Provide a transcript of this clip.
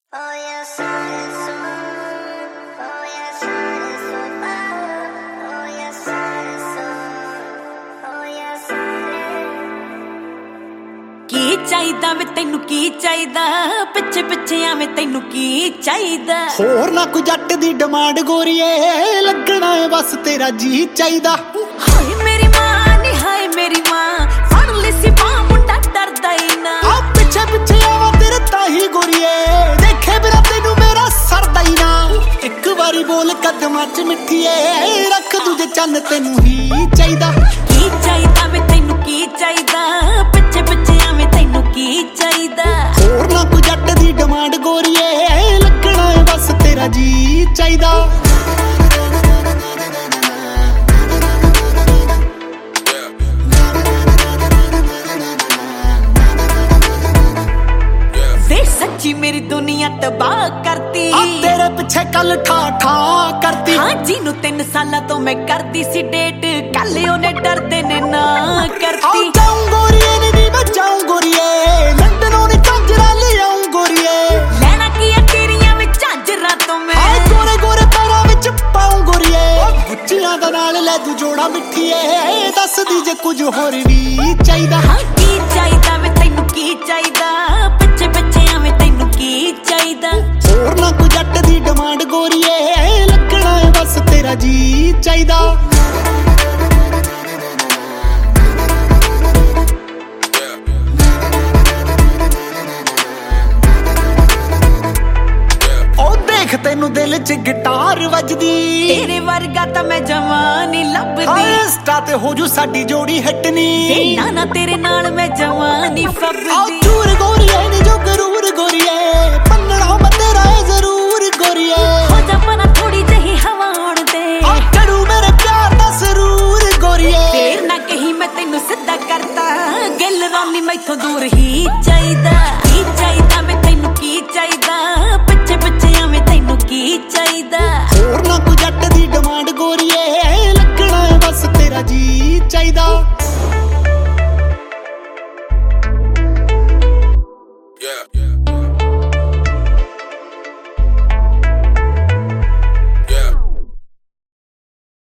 Oh yeah, sun is so. Oh yeah, sun is so far. Oh yeah, sun is so. Oh yeah, sun is. ਕੀ ਚਾਹੀਦਾ ਵੇ ਤੈਨੂੰ ਕੀ ਚਾਹੀਦਾ ਪਿੱਛੇ ਪਿੱਛੇ ਆਵੇਂ ਤੈਨੂੰ ਕੀ ਚਾਹੀਦਾ ਹੋਰ ਨਾ ਕੋਈ ਜੱਟ ਦੀ ਡਿਮਾਂਡ ਗੋਰੀਏ ਲੱਗਣਾ ਏ ਬਸ ਤੇਰਾ ਜੀ ਚਾਹੀਦਾ ਹਾਏ ਮੇਰੀ ਮਾਂ ਨੀ ਹਾਏ ਮੇਰੀ ਮਾਂ ਫੜ ਲਈ ਸੀ ਬਾਂਹ ਮੁੰਡਾ ਡਰਦਾ ਹੀ ਨਾ ਆ ਪਿੱਛੇ ਪਿੱਛੇ ਆਵਾਂ ਤੇਰੇ ਤਾਹੀ ਗੋਰੀਏ ਦੇਖੇ ਬਿਨਾ ਤੈਨੂੰ ਮੇਰਾ ਸਰਦਾ ਹੀ ਨਾ ਇੱਕ ਵਾਰੀ ਬੋਲ ਕਦਮਾਂ 'ਚ ਮਿੱਠੀਏ ਰੱਖ ਦੂਜੇ ਚੰਨ ਤੈਨੂੰ ਹੀ ਚਾਹੀਦਾ ਕੀ ਚਾਹੀਦਾ ਵੇ ਤੈਨੂੰ ਕੀ ਚਾਹੀਦਾ ਪਿੱਛੇ ਪਿੱਛੇ ਆਵੇਂ ਤੈਨੂੰ ਕੀ ਚਾਹੀਦਾ ਹੋਰ ਨਾ ਕੋਈ ਜੱਟ ਦੀ ਡਿਮਾਂਡ ਗੋਰੀਏ ਲੱਗਣਾ ਏ ਬਸ ਤੇਰਾ ਜੀ ਚਾਹੀਦਾ ਵੇ ਸੱਚੀ ਮੇਰੀ ਦੁਨੀਆ ਤਬਾਹ ਕਰਤੀ ਆ ਤੇਰੇ ਪਿੱਛੇ ਕੱਲ ਠਾ ਠਾ ਕਰਤੀ ਹਾਂ ਜਿਹਨੂੰ 3 ਸਾਲਾਂ ਤੋਂ ਮੈਂ ਕਰਦੀ ਸੀ ਡੇਟ ਕੱਲ ਉਹਨੇ ਡਰਦੇ ਨੇ ਨਾ ਕਰਤੀ ਜਾਊਂ ਗੋਰੀਏ ਨੀ ਮੈਂ ਜਾਊਂ ਗੋਰੀਏ ਲੰਡਨੋਂ ਨੀ ਝਾਂਜਰਾਂ ਲਿਆਊਂ ਗੋਰੀਏ ਲੈਣਾ ਕੀ ਆ ਤੇਰੀਆਂ ਵਿੱਚ ਝਾਂਜਰਾਂ ਤੋਂ ਮੈਂ ਆਏ ਗੋਰੇ ਗੋਰੇ ਪੈਰਾਂ ਵਿੱਚ ਪਾਊਂ ਗੋਰੀਏ ਗੁੱਚੀਆਂ ਦਾ ਨਾਲ ਲੈ ਤੂੰ ਜੋੜਾ ਮਿੱਠੀਏ ਦੱਸਦੀ ਜੇ ਕੁਝ ਹੋਰ ਵੀ ਚਾਹੀਦਾ ਹਾਂ ਕੀ ਚਾਹੀਦਾ ਵੇ ਤੈਨੂੰ ਕੀ ਚਾਹੀਦਾ ਪਿੱਛੇ ਪਿੱਛੇ ਆਵੇਂ ਤੈਨੂੰ ਕੀ ਚਾਹੀਦਾ ਹੋਰ ਨਾ ਕੋਈ ਜੱਟ ਦੀ ਡਿਮਾਂਡ ਗੋਰੀਏ ਲੱਗਣਾ ਏ ਬਸ ਤੇਰਾ ਜੀ ਚਾਹੀਦਾ ਤੈਨੂੰ ਦਿਲ 'ਚ ਗਿਟਾਰ ਵੱਜਦੀ ਤੇਰੇ ਵਰਗਾ ਤਾਂ ਮੈਂ ਜਵਾਂ ਨੀ ਲੱਭਦੀ ਇੰਸਟਾ ਤੇ ਹੋ ਜੂ ਸਾਡੀ ਜੋੜੀ ਹਿੱਟ ਨੀ ਨਾ ਨਾ ਤੇਰੇ ਨਾਲ ਮੈਂ ਜਵਾਂ ਨੀ ਫੱਬਦੀ ਆ ਚੂਰ ਗੋਰੀਏ ਨੀ ਜੋ ਕਰੂਰ